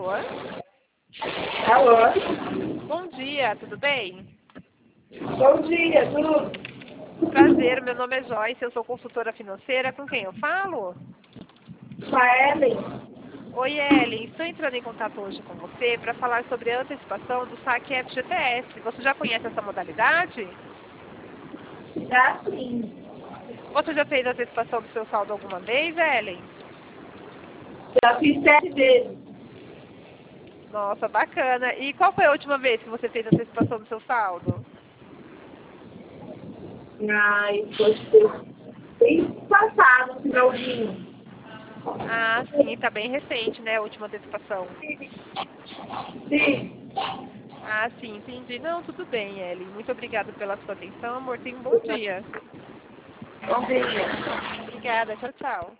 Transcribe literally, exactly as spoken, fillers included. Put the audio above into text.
Alô? Alô? Bom dia, tudo bem? Bom dia, tudo? Prazer, meu nome é Joyce, eu sou consultora financeira. Com quem eu falo? Com a Ellen? Oi, Ellen. Estou entrando em contato hoje com você para falar sobre a antecipação do saque F G T S. Você já conhece essa modalidade? Já sim. Você já fez a antecipação do seu saldo alguma vez, Ellen? Já fiz sete vezes. Nossa, bacana. E qual foi a última vez que você fez a antecipação do seu saldo? Ai, foi bem passado, finalzinho. Ah, sim, está bem recente, né, a última antecipação. Sim. Ah, sim, entendi. Não, tudo bem, Ellen. Muito obrigada pela sua atenção, amor. Tenha um bom dia. Bom dia. Obrigada. Tchau, tchau.